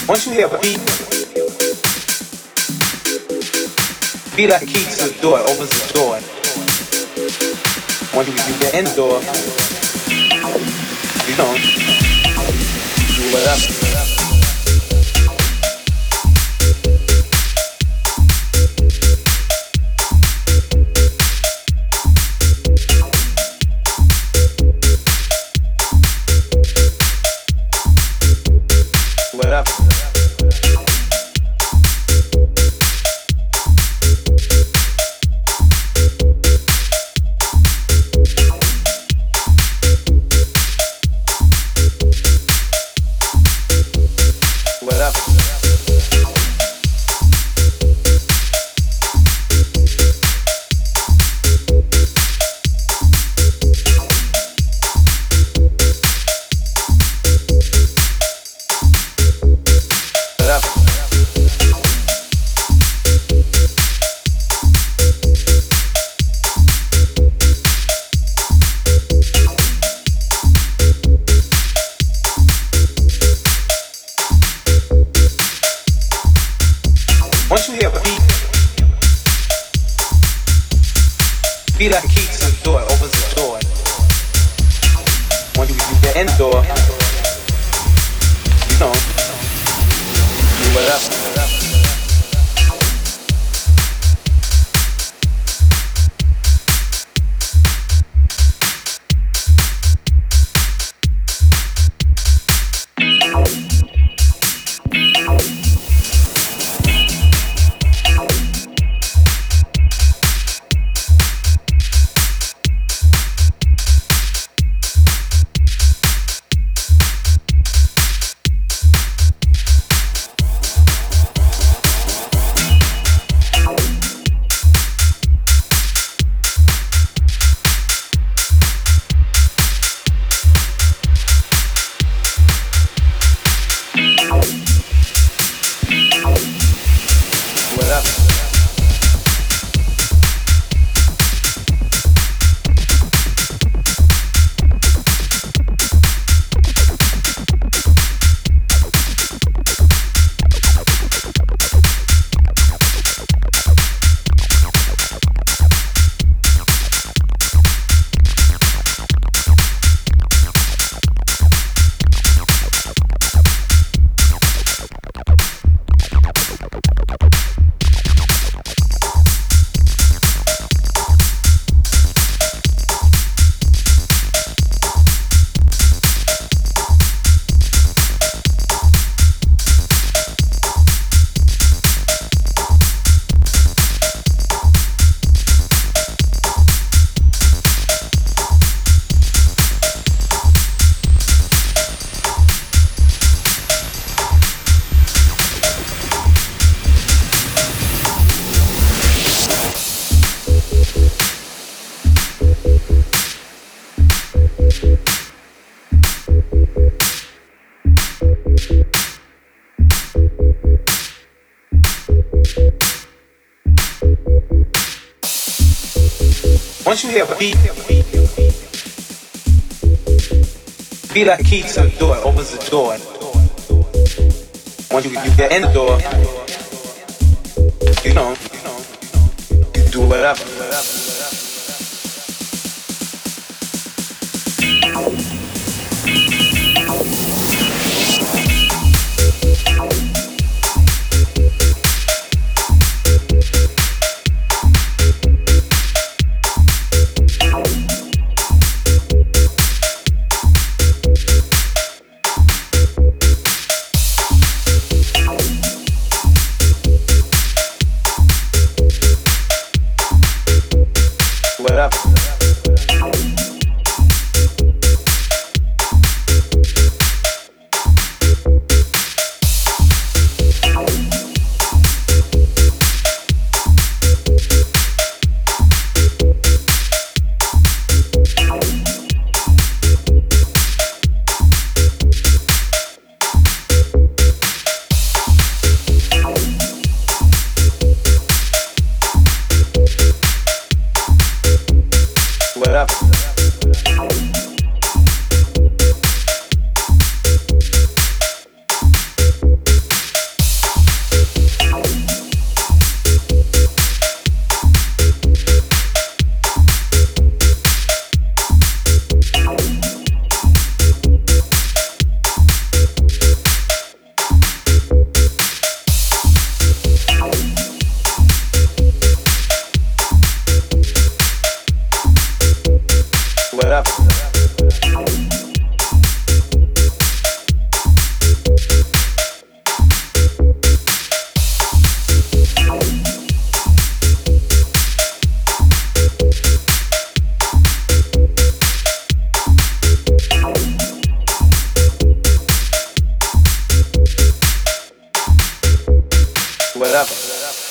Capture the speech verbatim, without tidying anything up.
Once you hear a beat, be like a key to the door, it opens the door. Once you, you get in the door, you know, do whatever. Once you hear a beat, be like a key to the door, it opens the door. Once you, you get in the door, you know, do whatever. Once you hear a beat, be like a key to the door, it opens the door. Once you, you get in the door, you know, you do whatever. whatever.